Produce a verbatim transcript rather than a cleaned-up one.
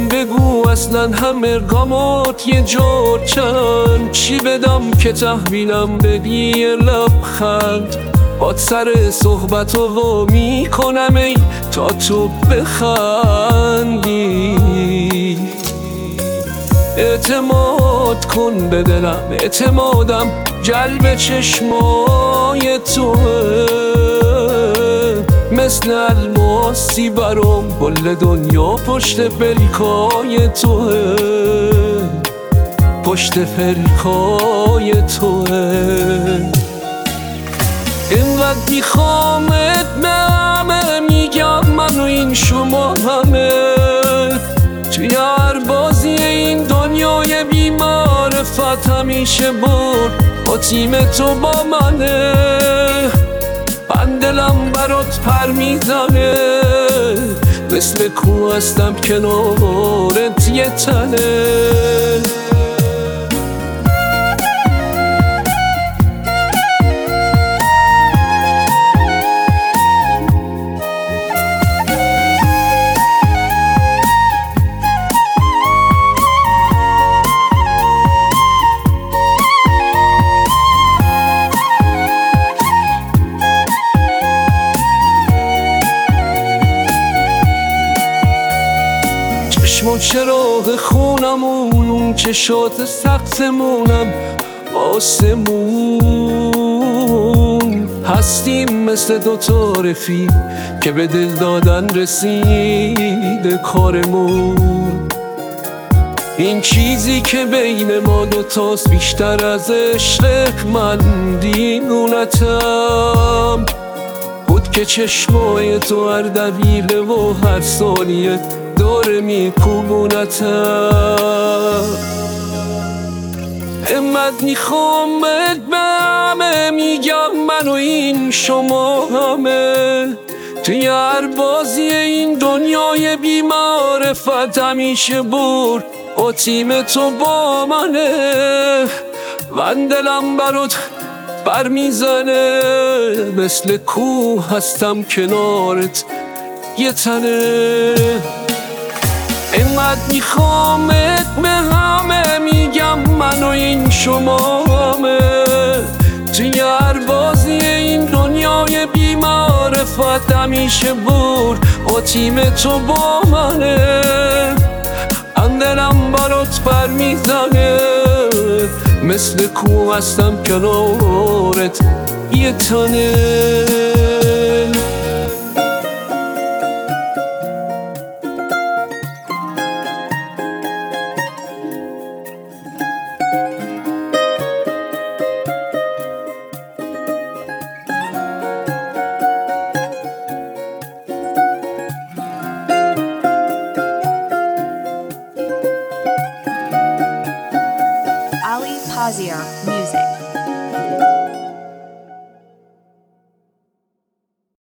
بگو اصلا همه گامات یه جور چند، چی بدم که تحویلم بدی یه لبخند. باد سر صحبت و وا میکنم ای تا تو بخندی. اعتماد کن به دلم، اعتمادم جلب چشمای توه، مثل الماسی برام کل دنیا پشت پلکای توه، پشت پلکای توه. اینقدر میخوامت به همه میگم من و این شما همه، توی هر بازی این دنیای بی معرفت همیشه برد با تیم تو با منه. من دلم برات پر میزنه، مثل کوه هستم کنارت یه تنه. چشم و چراغ خونمون، اون چشات سختمونم آسمون. هستیم مثل دو رفیق که به دل دادن رسیده کارمون. این چیزی که بین ما دوتاست بیشتر از عشق من دیوونتم بود که چشمای تو هر دقیقه و هر ثانیه داره میکوبونتم. امت میخوامت به همه میگم من و این شما همه، توی هر بازی این دنیای بی معرفت همیشه برد با تیم تو با منه. من دلم برات بر میزنه، مثل کوه هستم کنارت یه تنه. اینقدر میخوامت به همه میگم من و این شما همه، توی هر بازی این دنیای بی معرفت همیشه برد با تیم تو با منه. من دلم برات پر میزنه، مثل کوه هستم کنارت یه تنه. Ali Pazier.